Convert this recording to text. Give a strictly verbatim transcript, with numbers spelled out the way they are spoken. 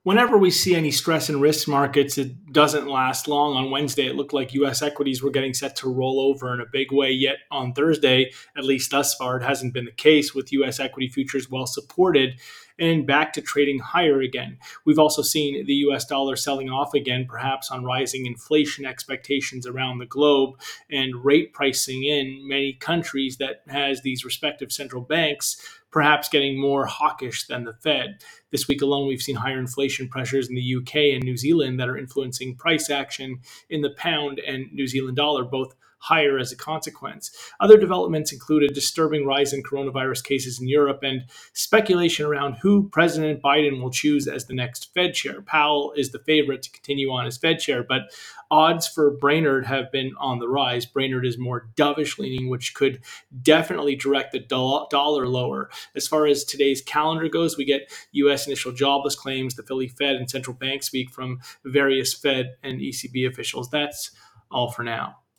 Whenever we see any stress in risk markets, it doesn't last long. On Wednesday, it looked like U S equities were getting set to roll over in a big way. Yet on Thursday, at least thus far, it hasn't been the case, with U S equity futures well supported and back to trading higher again. We've also seen the U S dollar selling off again, perhaps on rising inflation expectations around the globe and rate pricing in many countries that has these respective central banks perhaps getting more hawkish than the Fed. This week alone, we've seen higher inflation pressures in the U K and New Zealand that are influencing price action in the pound and New Zealand dollar, both higher as a consequence. Other developments include a disturbing rise in coronavirus cases in Europe and speculation around who President Biden will choose as the next Fed chair. Powell is the favorite to continue on as Fed chair, but odds for Brainerd have been on the rise. Brainerd is more dovish leaning, which could definitely direct the do- dollar lower. As far as today's calendar goes, we get U S initial jobless claims, the Philly Fed and central bank speak from various Fed and E C B officials. That's all for now.